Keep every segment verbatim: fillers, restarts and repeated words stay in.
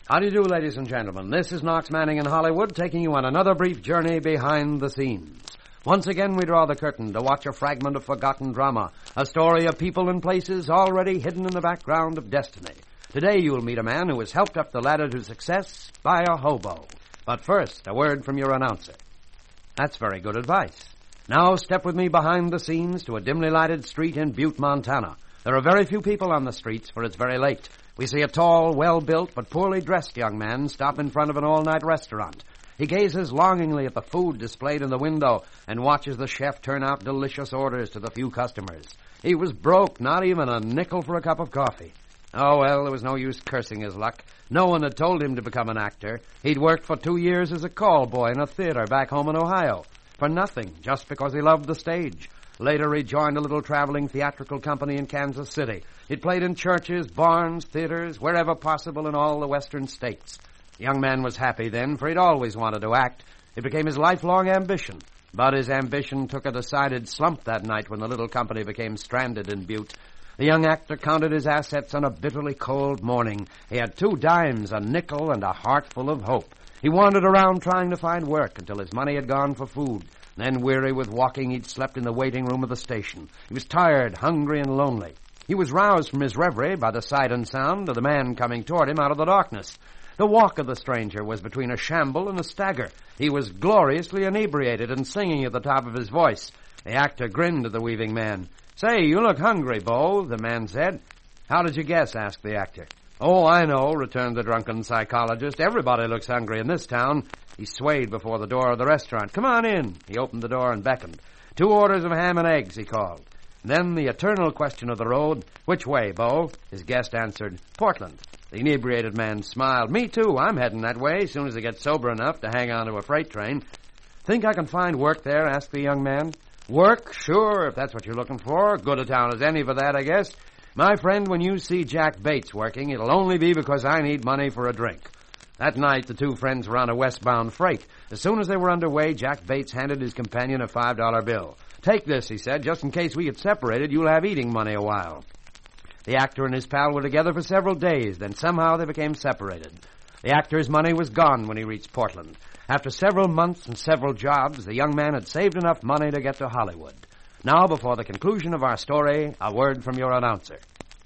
How do you do, ladies and gentlemen? This is Knox Manning in Hollywood, taking you on another brief journey behind the scenes. Once again, we draw the curtain to watch a fragment of forgotten drama, a story of people and places already hidden in the background of destiny. Today, you'll meet a man who was helped up the ladder to success by a hobo. But first, a word from your announcer. That's very good advice. Now, step with me behind the scenes to a dimly lighted street in Butte, Montana. There are very few people on the streets, for it's very late. We see a tall, well-built, but poorly dressed young man stop in front of an all-night restaurant. He gazes longingly at the food displayed in the window and watches the chef turn out delicious orders to the few customers. He was broke, not even a nickel for a cup of coffee. Oh, well, there was no use cursing his luck. No one had told him to become an actor. He'd worked for two years as a call boy in a theater back home in Ohio. For nothing, just because he loved the stage. Later, he joined a little traveling theatrical company in Kansas City. He'd played in churches, barns, theaters, wherever possible in all the western states. The young man was happy then, for he'd always wanted to act. It became his lifelong ambition. But his ambition took a decided slump that night when the little company became stranded in Butte. The young actor counted his assets on a bitterly cold morning. He had two dimes, a nickel, and a heart full of hope. He wandered around trying to find work until his money had gone for food. Then, weary with walking, he'd slept in the waiting room of the station. He was tired, hungry, and lonely. He was roused from his reverie by the sight and sound of the man coming toward him out of the darkness. The walk of the stranger was between a shamble and a stagger. He was gloriously inebriated and singing at the top of his voice. The actor grinned at the weaving man. "Say, you look hungry, Bo," the man said. "How did you guess?" asked the actor. "Oh, I know," returned the drunken psychologist. "Everybody looks hungry in this town." He swayed before the door of the restaurant. "Come on in." He opened the door and beckoned. "Two orders of ham and eggs," he called. Then the eternal question of the road, "Which way, Bo?" His guest answered, "Portland." The inebriated man smiled. "Me too. I'm heading that way as soon as I get sober enough to hang on to a freight train." "Think I can find work there?" asked the young man. "Work? Sure, if that's what you're looking for. Good a town as any for that, I guess. My friend, when you see Jack Bates working, it'll only be because I need money for a drink." That night, the two friends were on a westbound freight. As soon as they were underway, Jack Bates handed his companion a five dollar bill. "Take this," he said. "Just in case we get separated, you'll have eating money a while." The actor and his pal were together for several days, then somehow they became separated. The actor's money was gone when he reached Portland. After several months and several jobs, the young man had saved enough money to get to Hollywood. Now, before the conclusion of our story, a word from your announcer.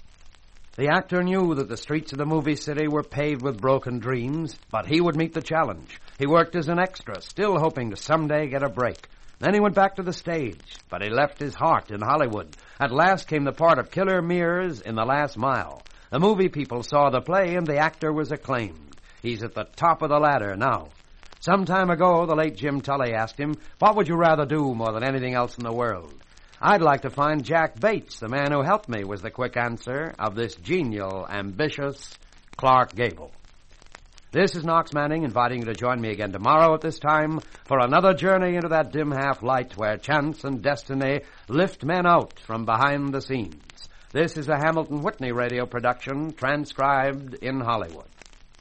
The actor knew that the streets of the movie city were paved with broken dreams, but he would meet the challenge. He worked as an extra, still hoping to someday get a break. Then he went back to the stage, but he left his heart in Hollywood. At last came the part of Killer Mears in The Last Mile. The movie people saw the play, and the actor was acclaimed. He's at the top of the ladder now. Some time ago, the late Jim Tully asked him, "What would you rather do more than anything else in the world?" "I'd like to find Jack Bates, the man who helped me," was the quick answer of this genial, ambitious Clark Gable. This is Knox Manning inviting you to join me again tomorrow at this time for another journey into that dim half-light where chance and destiny lift men out from behind the scenes. This is a Hamilton Whitney radio production transcribed in Hollywood.